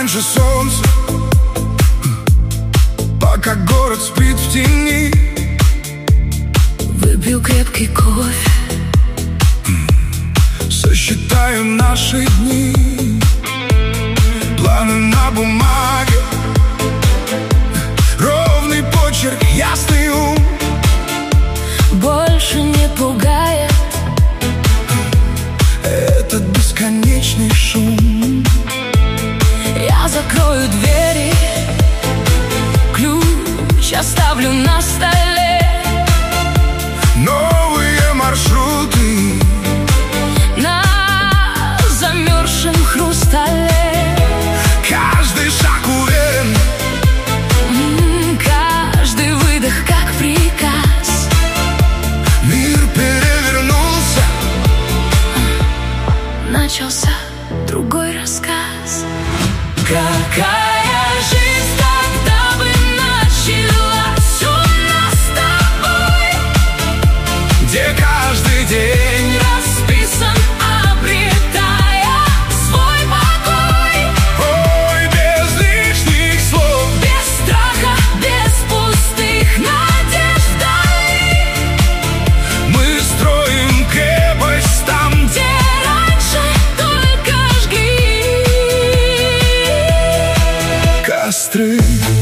раньше солнца, пока город спит в тени. Выпью крепкий кофе, сосчитаю наши дни. Планы на бумаге, ровный почерк, ясный ум. больше не пугает этот бесконечный шум. Я закрою двери, ключ оставлю на столе. Новые маршруты На замерзшем хрустале. каждый шаг уверен, Каждый выдох как приказ. мир перевернулся. Начался другой рассказ. Какая жизнь тогда бы началась у нас с тобой, Где каждый день расписан, обретая свой покой. ой, без лишних слов. Без страха, без пустых надежд вдали. Мы строим крепость там, Где раньше только жгли костры.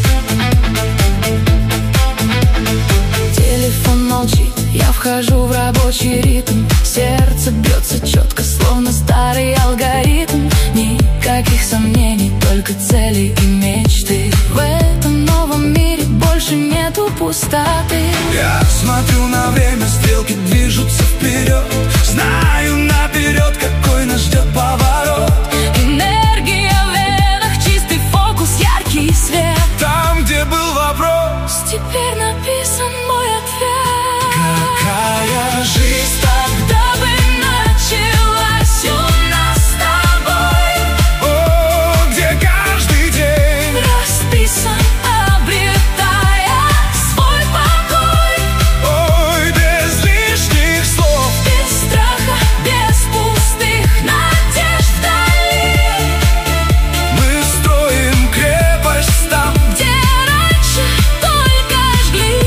Телефон молчит, я вхожу в рабочий ритм. Сердце бьется четко, словно старый алгоритм. Никаких сомнений, только цели и мечты. В этом новом мире больше нету пустоты. Я смотрю на время, стрелки движутся вперед. Знаю наперед, какой нас ждет поворот. Энергия в венах, чистый фокус, яркий свет. Там, где был вопрос, Теперь написан мой ответ. какая жизнь тогда, Тогда бы началась у нас с тобой, о, где каждый день расписан, обретая свой покой. ой, без лишних слов. Без страха, без пустых надежд вдали. Мы строим крепость там, Где раньше только жгли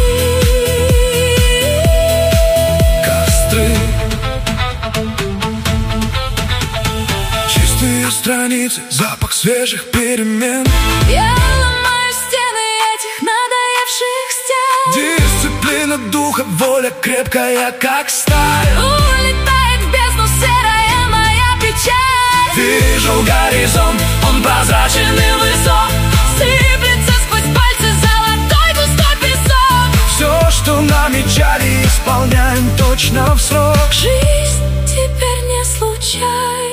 костры. Чистые страницы, запах свежих перемен. Я ломаю стены этих надоевших стен. Дисциплина духа, воля крепкая, как сталь. Улетает в бездну серая моя печаль. Вижу горизонт, он прозрачен и высок. Сыплется сквозь пальцы золотой густой песок. Все, что намечали, исполняем точно в срок. Жизнь теперь не случай,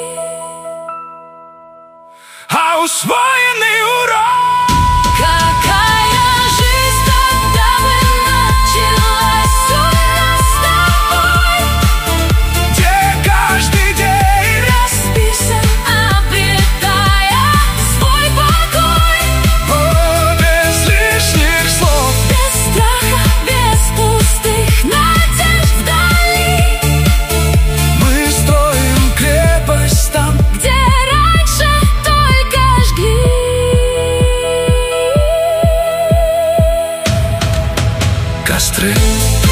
А усвоенный урок, какая жизнь тогда бы началась у нас с тобой. где каждый день Расписан, обретая свой покой. о, без лишних слов. Без страха, без пустых надежд вдали. Мы строим крепость там, Где раньше только жгли костры.